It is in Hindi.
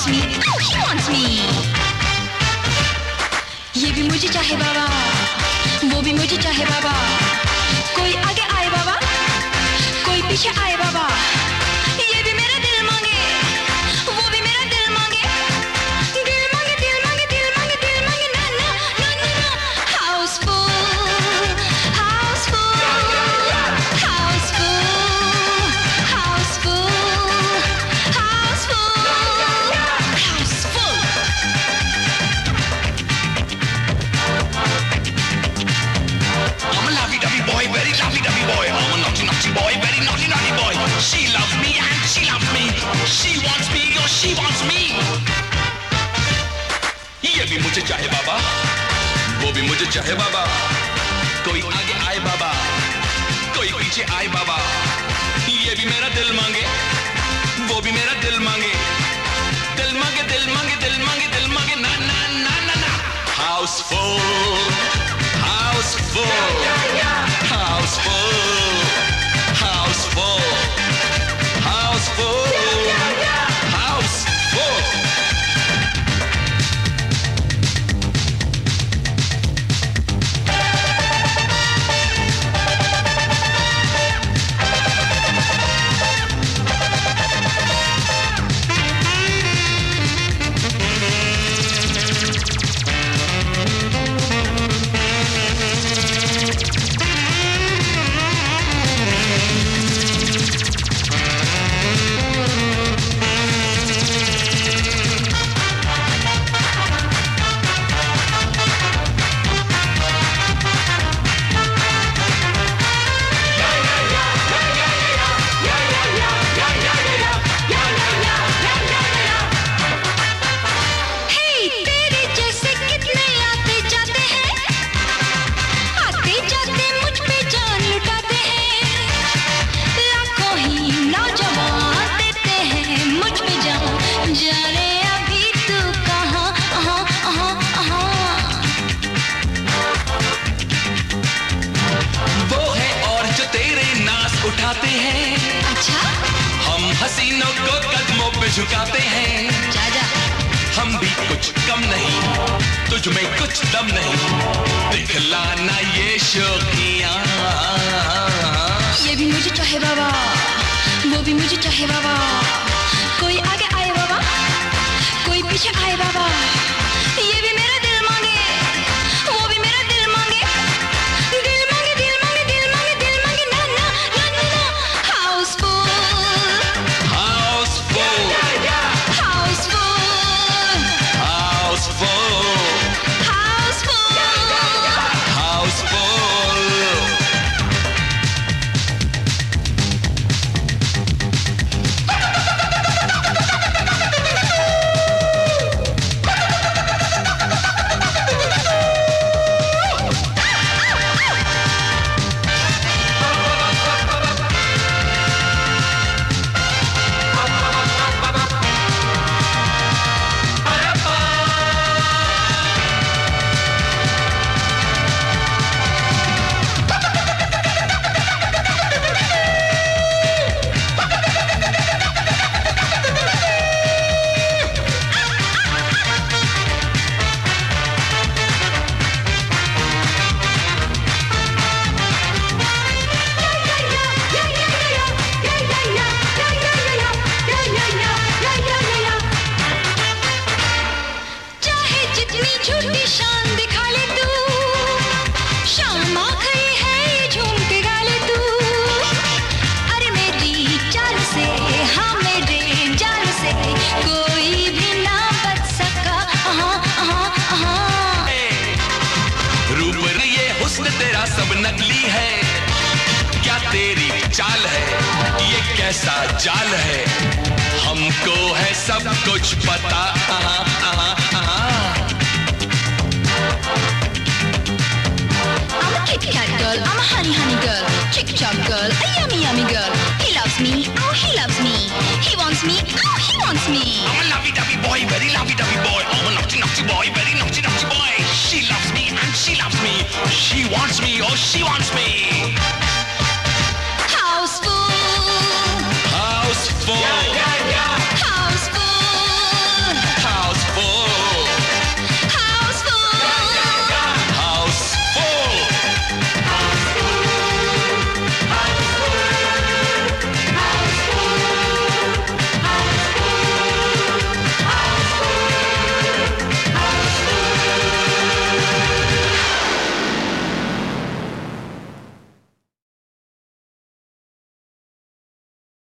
wants me, oh he wants me. ये भी मुझे चाहे बाबा, वो भी मुझे चाहे बाबा. कोई आगे आए बाबा, कोई पीछे आए बाबा. ये भी मेरा दिल मांगे, वो भी मेरा दिल मांगे. दिल मांगे, दिल मांगे, दिल मांगे, दिल मांगे. ना ना ना ना ना. Houseful, houseful, houseful, houseful, houseful, houseful. I'm a lovey-dovey boy, very lovey-dovey boy. I'm a naughty-naughty boy, very naughty-naughty boy. She loves me and she loves me. She wants me or she wants me. ये भी मुझे चाहे बाबा, वो भी मुझे चाहे बाबा. कोई आगे आए बाबा, कोई पीछे आए बाबा. ये भी मेरा दिल मांगे, वो भी मेरा दिल मांगे. दिल मांगे, दिल मांगे, दिल मांगे, दिल मांगे. ना ना ना ना ना. Houseful, houseful, houseful, houseful, houseful, houseful. उठाते हैं. अच्छा? हम हसीनों को कदमों पे झुकाते हैं. जा जा. हम भी कुछ कम नहीं, तुझ में कुछ दम नहीं. दिखलाना ये शौकियां. ये भी मुझे चाहे बाबा, वो भी मुझे चाहे बाबा. कोई आगे आए बाबा, कोई पीछे आए बाबा. ये भी मेरा दिल मांगे, वो भी मेरा दिल मांगे. दिल मांगे, दिल मांगे, दिल मांगे, दिल मांगे. ना ना ना ना ना. Houseful, Houseful, houseful, houseful, houseful, houseful. झूठी शान दिखा ले तू. शाम आ गई है, झूम के गा ले तू. अरे मेरी चाल से, हाँ मेरे जाल से कोई भी ना बच सका. रूप ये हुस्न तेरा सब नकली है. क्या तेरी चाल है, ये कैसा जाल है. हमको है सब कुछ पता. Kit Kat girl, I'm a honey honey girl. Chick chop girl, a yummy yummy girl. He loves me, oh he loves me. He wants me, oh he wants me. I'm a lovey-dovey boy, very lovey-dovey boy. I'm a naughty-naughty boy, very naughty-naughty boy. She loves me and she loves me. She wants me, oh she wants me.